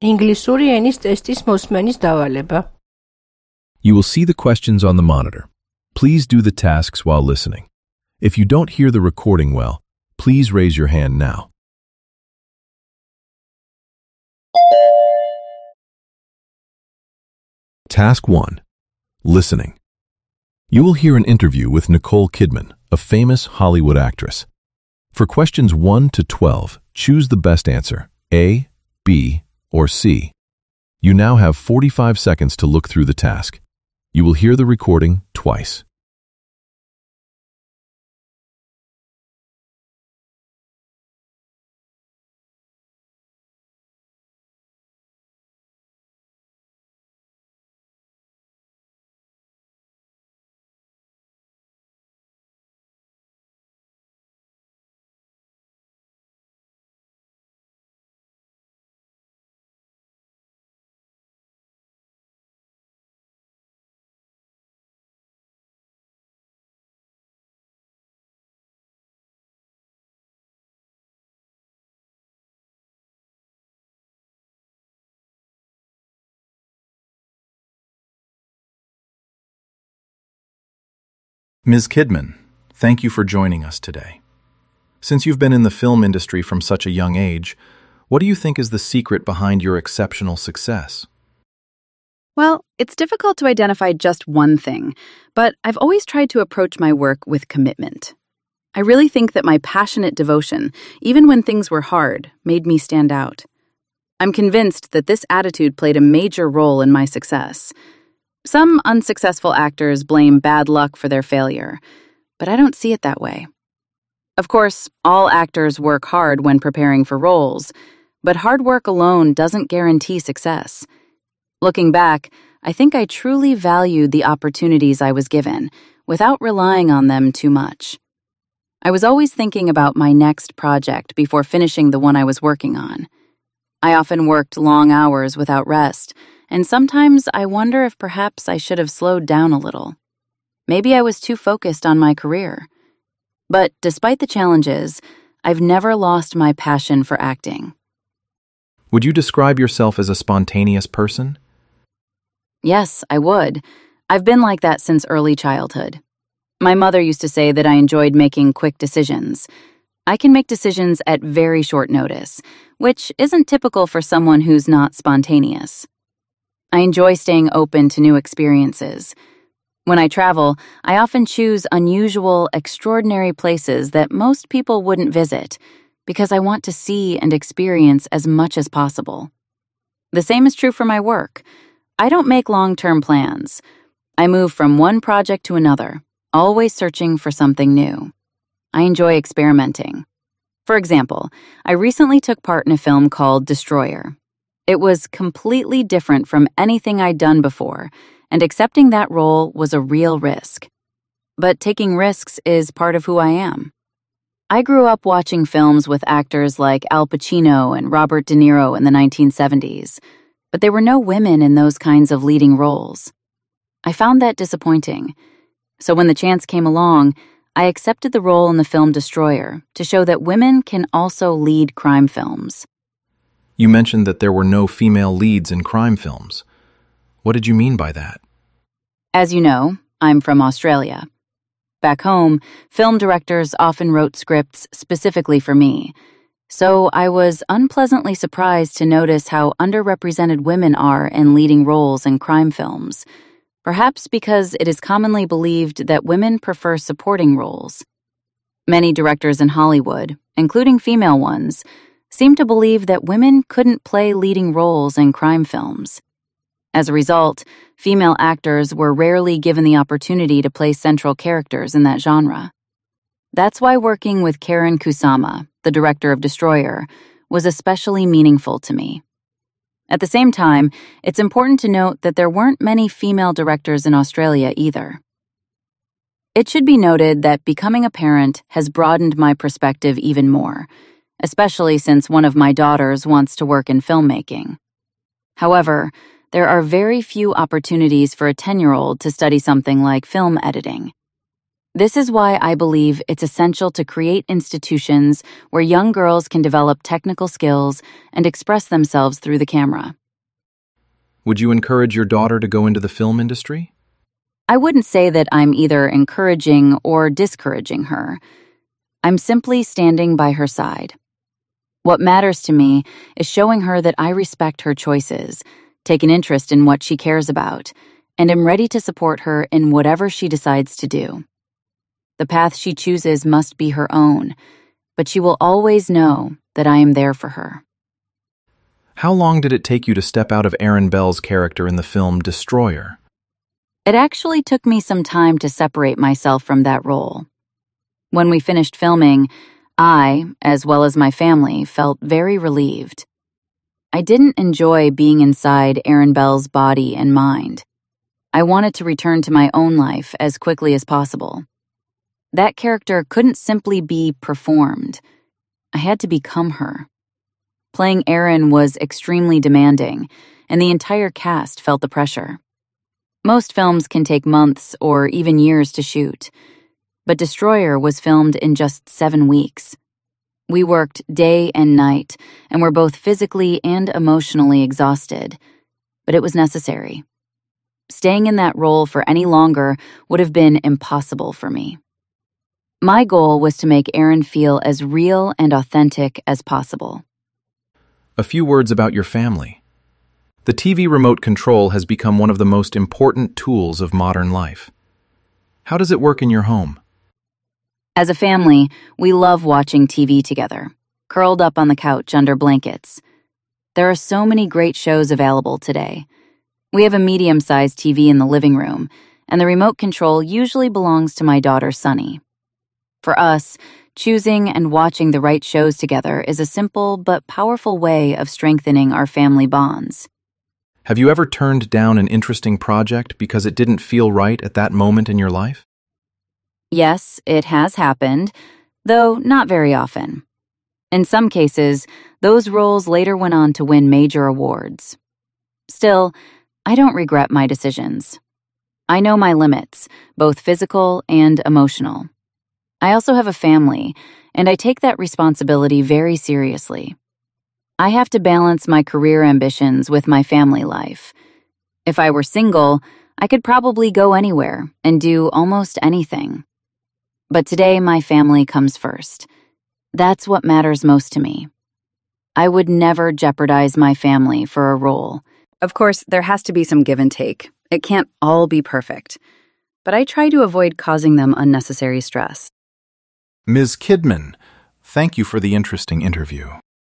ინგლისური ენის ტესტის მოსმენის დავალება. You will see the questions on the monitor. Please do the tasks while listening. If you don't hear the recording well, please raise your hand now. Task 1. Listening. You will hear an interview with Nicole Kidman, a famous Hollywood actress. For questions 1 to 12, choose the best answer, A, B, or C. You now have 45 seconds to look through the task. You will hear the recording twice. Ms. Kidman, thank you for joining us today. Since you've been in the film industry from such a young age, what do you think is the secret behind your exceptional success? Well, it's difficult to identify just one thing, but I've always tried to approach my work with commitment. I really think that my passionate devotion, even when things were hard, made me stand out. I'm convinced that this attitude played a major role in my success. Some unsuccessful actors blame bad luck for their failure, but I don't see it that way. Of course, all actors work hard when preparing for roles, but hard work alone doesn't guarantee success. Looking back, I think I truly valued the opportunities I was given, without relying on them too much. I was always thinking about my next project before finishing the one I was working on. I often worked long hours without rest, and sometimes I wonder if perhaps I should have slowed down a little. Maybe I was too focused on my career. But despite the challenges, I've never lost my passion for acting. Would you describe yourself as a spontaneous person? Yes, I would. I've been like that since early childhood. My mother used to say that I enjoyed making quick decisions. I can make decisions at very short notice, which isn't typical for someone who's not spontaneous. I enjoy staying open to new experiences. When I travel, I often choose unusual, extraordinary places that most people wouldn't visit because I want to see and experience as much as possible. The same is true for my work. I don't make long-term plans. I move from one project to another, always searching for something new. I enjoy experimenting. For example, I recently took part in a film called Destroyer. It was completely different from anything I'd done before, and accepting that role was a real risk. But taking risks is part of who I am. I grew up watching films with actors like Al Pacino and Robert De Niro in the 1970s, but there were no women in those kinds of leading roles. I found that disappointing. So when the chance came along, I accepted the role in the film Destroyer to show that women can also lead crime films. You mentioned that there were no female leads in crime films. What did you mean by that? As you know, I'm from Australia. Back home, film directors often wrote scripts specifically for me, so I was unpleasantly surprised to notice how underrepresented women are in leading roles in crime films, perhaps because it is commonly believed that women prefer supporting roles. Many directors in Hollywood, including female ones, seem to believe that women couldn't play leading roles in crime films. As a result, female actors were rarely given the opportunity to play central characters in that genre. That's why working with Karyn Kusama, the director of Destroyer, was especially meaningful to me. At the same time, it's important to note that there weren't many female directors in Australia either. It should be noted that becoming a parent has broadened my perspective even more, especially since one of my daughters wants to work in filmmaking. However, there are very few opportunities for a 10-year-old to study something like film editing. This is why I believe it's essential to create institutions where young girls can develop technical skills and express themselves through the camera. Would you encourage your daughter to go into the film industry? I wouldn't say that I'm either encouraging or discouraging her. I'm simply standing by her side. What matters to me is showing her that I respect her choices, take an interest in what she cares about, and am ready to support her in whatever she decides to do. The path she chooses must be her own, but she will always know that I am there for her. How long did it take you to step out of Aaron Bell's character in the film Destroyer? It actually took me some time to separate myself from that role. When we finished filming, I, as well as my family, felt very relieved. I didn't enjoy being inside Aaron Bell's body and mind. I wanted to return to my own life as quickly as possible. That character couldn't simply be performed. I had to become her. Playing Aaron was extremely demanding, and the entire cast felt the pressure. Most films can take months or even years to shoot, but Destroyer was filmed in just 7 weeks. We worked day and night and were both physically and emotionally exhausted, but it was necessary. Staying in that role for any longer would have been impossible for me. My goal was to make Aaron feel as real and authentic as possible. A few words about your family. The TV remote control has become one of the most important tools of modern life. How does it work in your home? As a family, we love watching TV together, curled up on the couch under blankets. There are so many great shows available today. We have a medium-sized TV in the living room, and the remote control usually belongs to my daughter, Sunny. For us, choosing and watching the right shows together is a simple but powerful way of strengthening our family bonds. Have you ever turned down an interesting project because it didn't feel right at that moment in your life? Yes, it has happened, though not very often. In some cases, those roles later went on to win major awards. Still, I don't regret my decisions. I know my limits, both physical and emotional. I also have a family, and I take that responsibility very seriously. I have to balance my career ambitions with my family life. If I were single, I could probably go anywhere and do almost anything. But today, my family comes first. That's what matters most to me. I would never jeopardize my family for a role. Of course, there has to be some give and take. It can't all be perfect. But I try to avoid causing them unnecessary stress. Ms. Kidman, thank you for the interesting interview.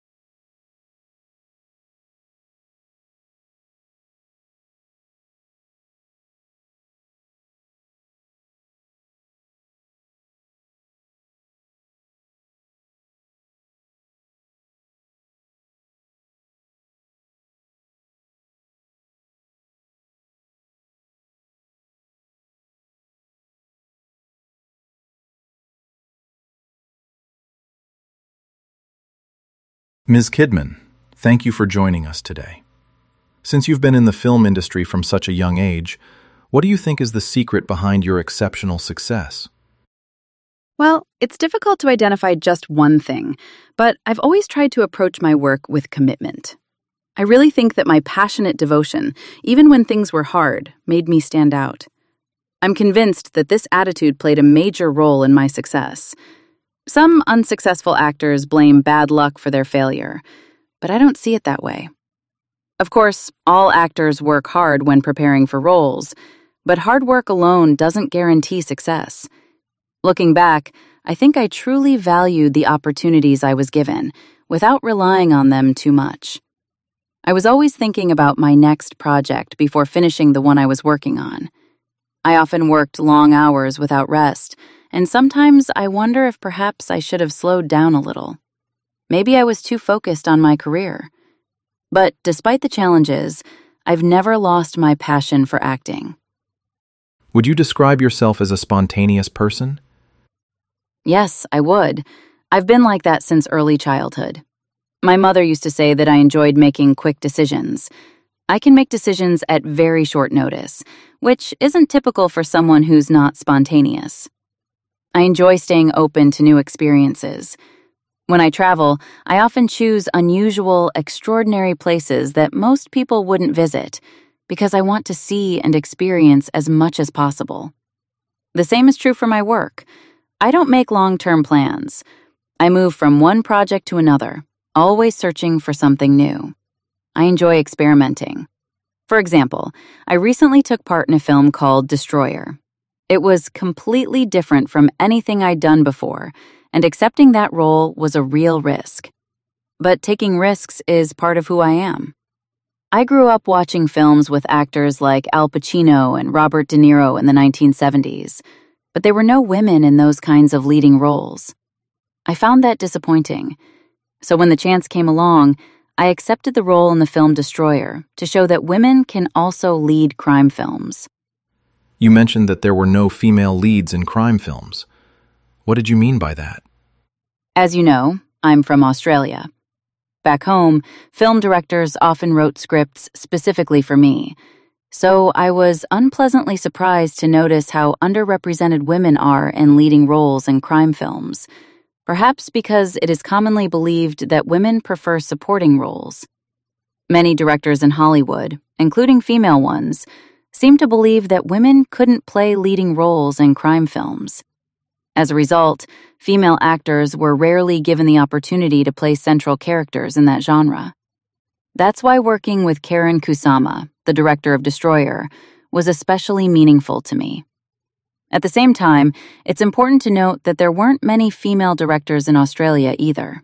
Ms. Kidman, thank you for joining us today. Since you've been in the film industry from such a young age, what do you think is the secret behind your exceptional success? Well, it's difficult to identify just one thing, but I've always tried to approach my work with commitment. I really think that my passionate devotion, even when things were hard, made me stand out. I'm convinced that this attitude played a major role in my success. Some unsuccessful actors blame bad luck for their failure, but I don't see it that way. Of course, all actors work hard when preparing for roles, but hard work alone doesn't guarantee success. Looking back, I think I truly valued the opportunities I was given, without relying on them too much. I was always thinking about my next project before finishing the one I was working on. I often worked long hours without rest, and sometimes I wonder if perhaps I should have slowed down a little. Maybe I was too focused on my career. But despite the challenges, I've never lost my passion for acting. Would you describe yourself as a spontaneous person? Yes, I would. I've been like that since early childhood. My mother used to say that I enjoyed making quick decisions. I can make decisions at very short notice, which isn't typical for someone who's not spontaneous. I enjoy staying open to new experiences. When I travel, I often choose unusual, extraordinary places that most people wouldn't visit because I want to see and experience as much as possible. The same is true for my work. I don't make long-term plans. I move from one project to another, always searching for something new. I enjoy experimenting. For example, I recently took part in a film called Destroyer. It was completely different from anything I'd done before, and accepting that role was a real risk. But taking risks is part of who I am. I grew up watching films with actors like Al Pacino and Robert De Niro in the 1970s, but there were no women in those kinds of leading roles. I found that disappointing. So when the chance came along, I accepted the role in the film Destroyer to show that women can also lead crime films. You mentioned that there were no female leads in crime films. What did you mean by that? As you know, I'm from Australia. Back home, film directors often wrote scripts specifically for me, so I was unpleasantly surprised to notice how underrepresented women are in leading roles in crime films, perhaps because it is commonly believed that women prefer supporting roles. Many directors in Hollywood, including female ones, seem to believe that women couldn't play leading roles in crime films. As a result, female actors were rarely given the opportunity to play central characters in that genre. That's why working with Karyn Kusama, the director of Destroyer, was especially meaningful to me. At the same time, it's important to note that there weren't many female directors in Australia either.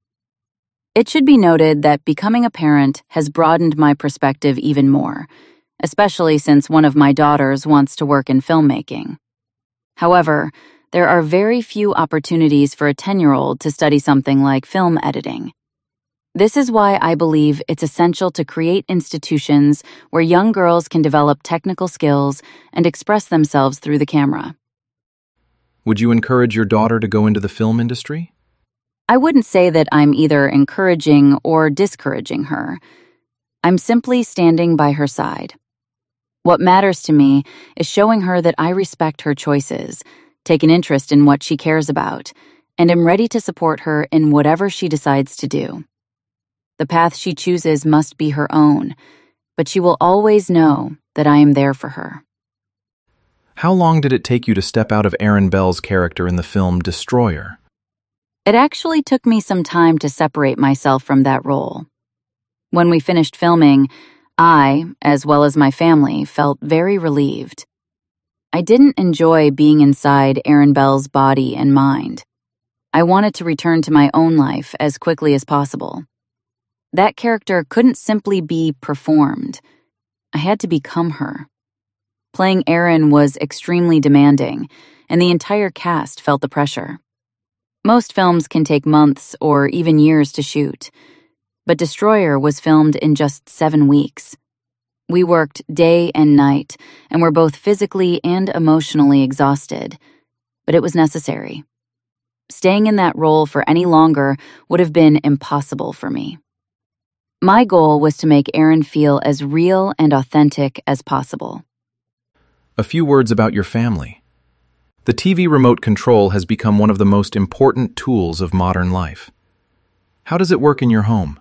It should be noted that becoming a parent has broadened my perspective even more, especially since one of my daughters wants to work in filmmaking. However, there are very few opportunities for a 10-year-old to study something like film editing. This is why I believe it's essential to create institutions where young girls can develop technical skills and express themselves through the camera. Would you encourage your daughter to go into the film industry? I wouldn't say that I'm either encouraging or discouraging her. I'm simply standing by her side. What matters to me is showing her that I respect her choices, take an interest in what she cares about, and am ready to support her in whatever she decides to do. The path she chooses must be her own, but she will always know that I am there for her. How long did it take you to step out of Erin Bell's character in the film Destroyer? It actually took me some time to separate myself from that role. When we finished filming, I, as well as my family, felt very relieved. I didn't enjoy being inside Erin Bell's body and mind. I wanted to return to my own life as quickly as possible. That character couldn't simply be performed. I had to become her. Playing Erin was extremely demanding, and the entire cast felt the pressure. Most films can take months or even years to shoot, but Destroyer was filmed in just 7 weeks. We worked day and night, and were both physically and emotionally exhausted, but it was necessary. Staying in that role for any longer would have been impossible for me. My goal was to make Erin feel as real and authentic as possible. A few words about your family. The TV remote control has become one of the most important tools of modern life. How does it work in your home?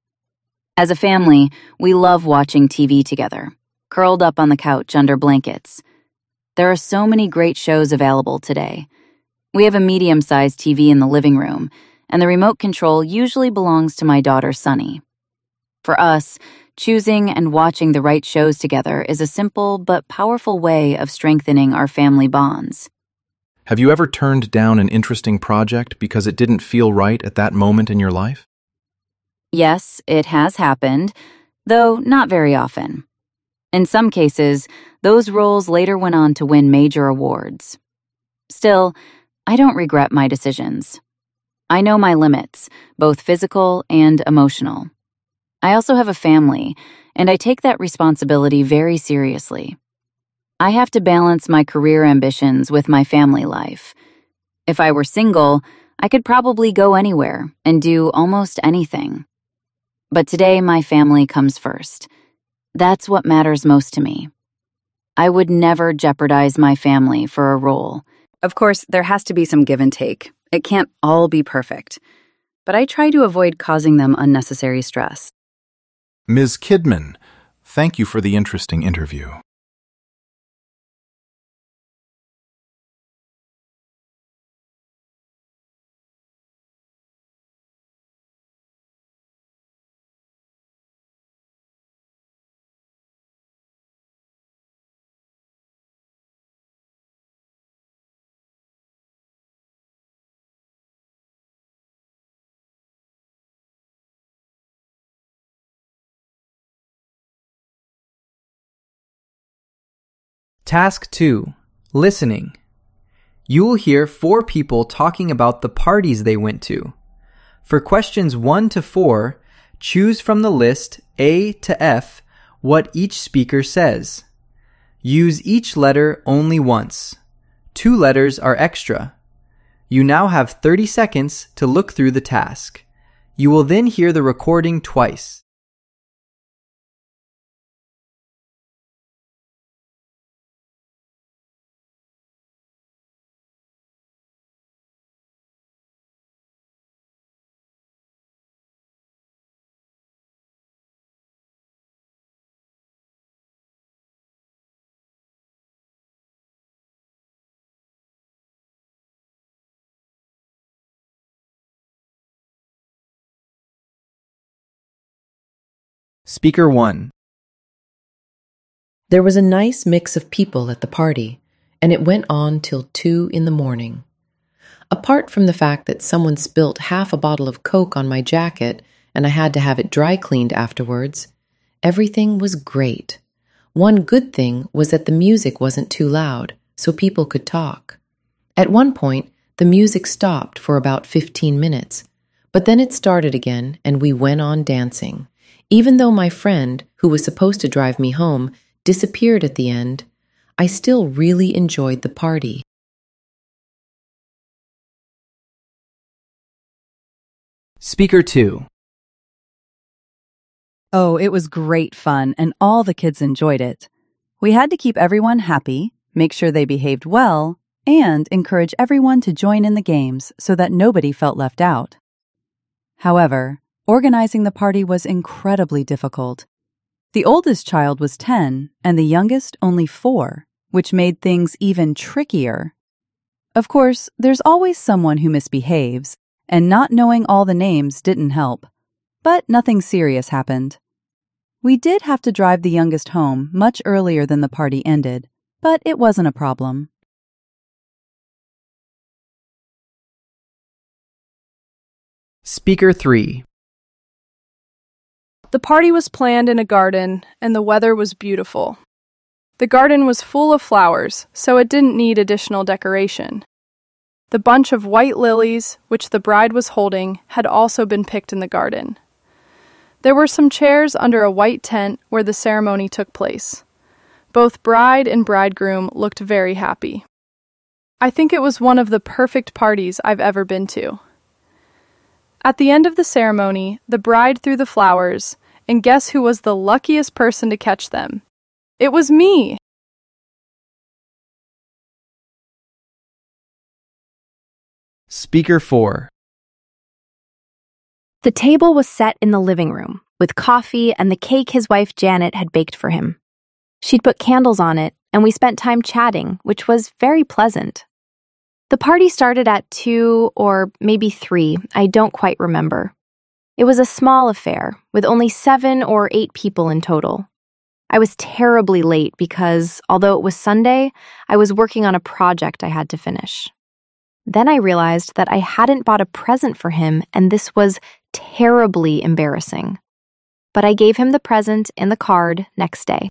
As a family, we love watching TV together, curled up on the couch under blankets. There are so many great shows available today. We have a medium-sized TV in the living room, and the remote control usually belongs to my daughter, Sunny. For us, choosing and watching the right shows together is a simple but powerful way of strengthening our family bonds. Have you ever turned down an interesting project because it didn't feel right at that moment in your life? Yes, it has happened, though not very often. In some cases, those roles later went on to win major awards. Still, I don't regret my decisions. I know my limits, both physical and emotional. I also have a family, and I take that responsibility very seriously. I have to balance my career ambitions with my family life. If I were single, I could probably go anywhere and do almost anything. But today, my family comes first. That's what matters most to me. I would never jeopardize my family for a role. Of course, there has to be some give and take. It can't all be perfect. But I try to avoid causing them unnecessary stress. Ms. Kidman, thank you for the interesting interview. Task 2. Listening. You will hear 4 people talking about the parties they went to. For questions 1 to 4, choose from the list A to F what each speaker says. Use each letter only once. 2 letters are extra. You now have 30 seconds to look through the task. You will then hear the recording twice. Speaker 1. There was a nice mix of people at the party, and it went on till 2 in the morning. Apart from the fact that someone spilt half a bottle of Coke on my jacket and I had to have it dry cleaned afterwards, everything was great. One good thing was that the music wasn't too loud, so people could talk. At one point, the music stopped for about 15 minutes, but then it started again and we went on dancing. Even though my friend, who was supposed to drive me home, disappeared at the end, I still really enjoyed the party. Speaker 2. Oh, it was great fun, and all the kids enjoyed it. We had to keep everyone happy, make sure they behaved well, and encourage everyone to join in the games so that nobody felt left out. However, organizing the party was incredibly difficult. The oldest child was 10 and the youngest only 4, which made things even trickier. Of course, there's always someone who misbehaves, and not knowing all the names didn't help. But nothing serious happened. We did have to drive the youngest home much earlier than the party ended, but it wasn't a problem. Speaker 3. The party was planned in a garden, and the weather was beautiful. The garden was full of flowers, so it didn't need additional decoration. The bunch of white lilies, which the bride was holding, had also been picked in the garden. There were some chairs under a white tent where the ceremony took place. Both bride and bridegroom looked very happy. I think it was one of the perfect parties I've ever been to. At the end of the ceremony, the bride threw the flowers, and guess who was the luckiest person to catch them? It was me! Speaker 4. The table was set in the living room, with coffee and the cake his wife Janet had baked for him. She'd put candles on it, and we spent time chatting, which was very pleasant. The party started at 2 or maybe 3, I don't quite remember. It was a small affair, with only 7 or 8 people in total. I was terribly late because, although it was Sunday, I was working on a project I had to finish. Then I realized that I hadn't bought a present for him, and this was terribly embarrassing. But I gave him the present and the card next day.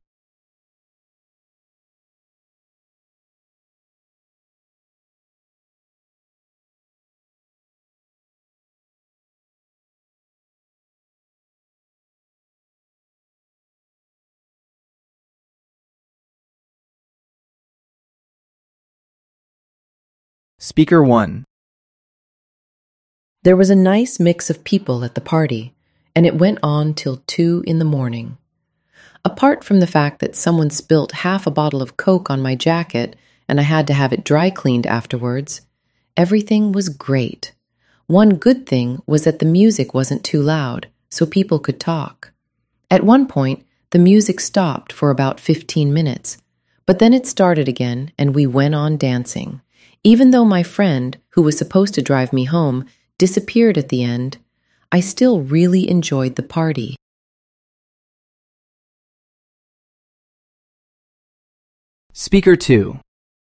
Speaker 1. There was a nice mix of people at the party, and it went on till 2 in the morning. Apart from the fact that someone spilt half a bottle of Coke on my jacket and I had to have it dry cleaned afterwards. Everything was great. One good thing was that the music wasn't too loud, so people could talk. At one point, the music stopped for about 15 minutes, but then it started again and we went on dancing. Even though my friend, who was supposed to drive me home, disappeared at the end, I still really enjoyed the party. Speaker 2.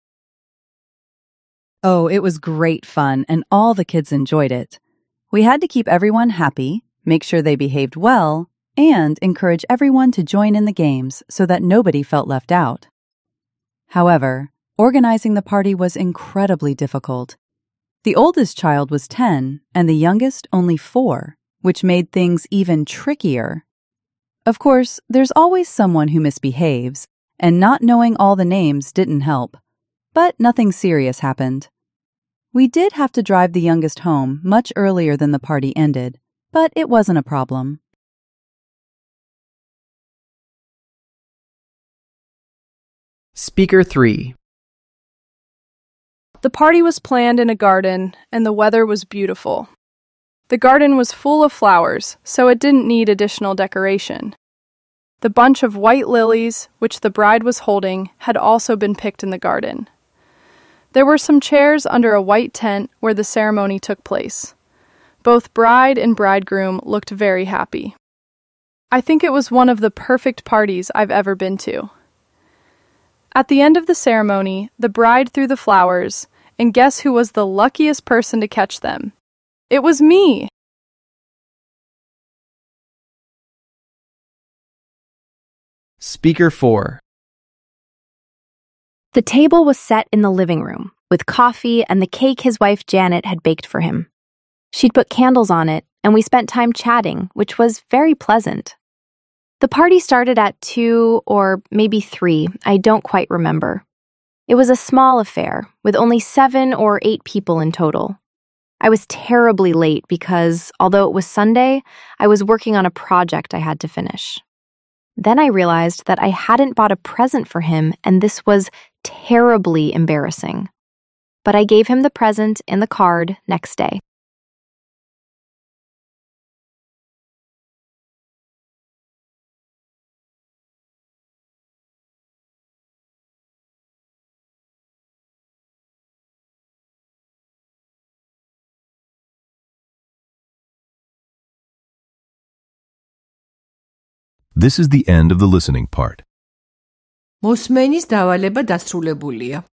Oh, it was great fun, and all the kids enjoyed it. We had to keep everyone happy, make sure they behaved well, and encourage everyone to join in the games so that nobody felt left out. However, organizing the party was incredibly difficult. The oldest child was 10 and the youngest only 4, which made things even trickier. Of course, there's always someone who misbehaves, and not knowing all the names didn't help. But nothing serious happened. We did have to drive the youngest home much earlier than the party ended, but it wasn't a problem. Speaker 3. The party was planned in a garden, and the weather was beautiful. The garden was full of flowers, so it didn't need additional decoration. The bunch of white lilies, which the bride was holding, had also been picked in the garden. There were some chairs under a white tent where the ceremony took place. Both bride and bridegroom looked very happy. I think it was one of the perfect parties I've ever been to. At the end of the ceremony, the bride threw the flowers, and guess who was the luckiest person to catch them? It was me! Speaker 4. The table was set in the living room, with coffee and the cake his wife Janet had baked for him. She'd put candles on it, and we spent time chatting, which was very pleasant. The party started at 2 or maybe 3, I don't quite remember. It was a small affair, with only 7 or 8 people in total. I was terribly late because, although it was Sunday, I was working on a project I had to finish. Then I realized that I hadn't bought a present for him, and this was terribly embarrassing. But I gave him the present and the card next day. This is the end of the listening part. მოსმენის დავალება დასრულებულია.